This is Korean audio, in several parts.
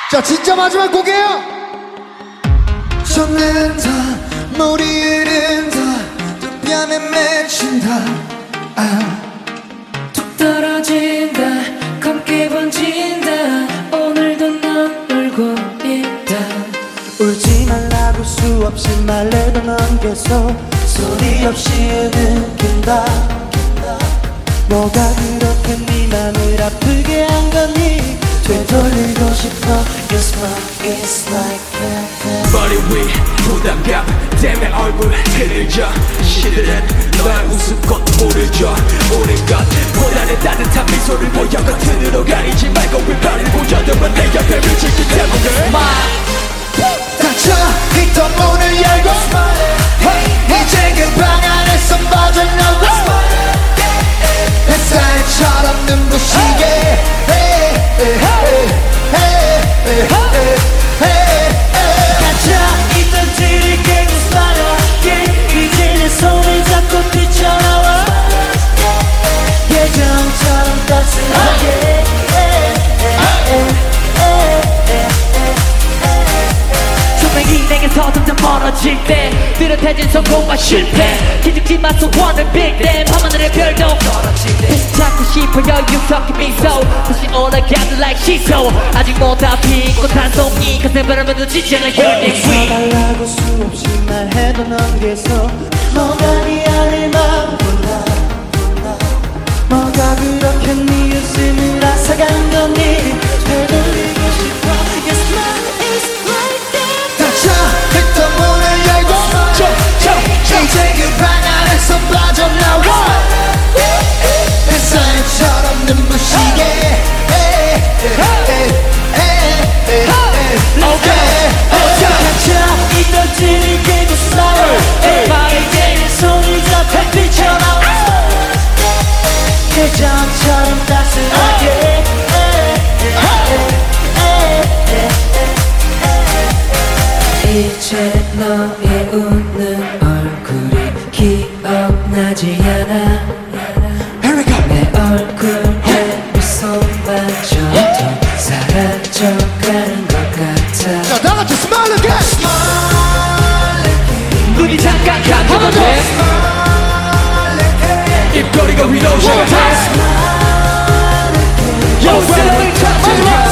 자, 진짜 마지막 곡이에요. 젖는다, 머리 흐른다, 또 뺨에 맺힌다. 툭 떨어진다, 검게 번진다. 오늘도 넌 울고 있다. 울지 말라고 수없이 말해도 넌 계속 소리 없이 느낀다. 뭐가 그렇게 네 맘을 아프게 한 거니? 되돌리고 싶어. Your smile is like that. 머리 위 부담감 때문에 얼굴 흐려져. 시들은 너의 웃음꽃 모르죠. 우는 것보다는 따뜻한 미소를 보여. 겉으로 가리지 말고 윗발을 보여두면 내 옆에 비치기 때문에 닫혀 있던 문을 열고 이제 그 방 안에서 빠져나와 햇살처럼 눈부시게 갇혀있던 뒤를 깨고 smile. 이제 내 손을 잡고 뛰쳐나와 예전처럼 따스하게. 조명이 내게서 점점 멀어질 때 뚜렷해진 성공과 실패. 기죽지마 소원은 big damn. 밤하늘의 별도 다시 찾고 싶어요 유석의 미소. 다시 올라가는 like 시소. 아직 못 다 핀 꽃 한 송이 가슴 바람에도 지지 않아 unique sweet. 달라고 수없이 말해도 넌 계속 뭐가 네 안에 마음 몰라. 뭐가 그렇게 네 웃음을 앗아간 거니? 되돌리고 싶어. Your smile is like that. 닫혀 있던 문을 열고 이제 그 방 안에서 빠져나와 햇살처럼 눈부시게 갇혀있던 뒤를 깨고 smile. 이제 내 손을 잡고 뛰쳐나와 예전처럼 따스하게. 이제 너의 웃는 얼굴이 기억나지 않아. 내 얼굴에 미소마저 더 사라져가는 것 같아. 자, 다같이 smile again. 눈이 잠깐 감겨도 입꼬리가 위로 올라가. 모습을 찾아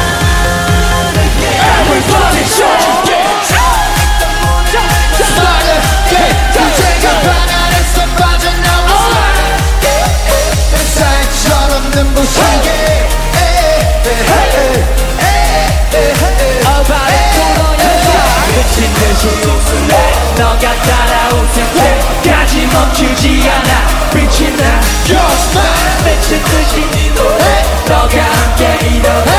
Everybody shout again. smile again. 이제 그 방 안에서 빠져나와 햇살처럼 눈부시게 미친 듯이 웃을래. 너가 따라오실 때까지 멈추지 않아. 빛이 나 Your smile 미친 듯이 네 노래. 너가 함께 일어나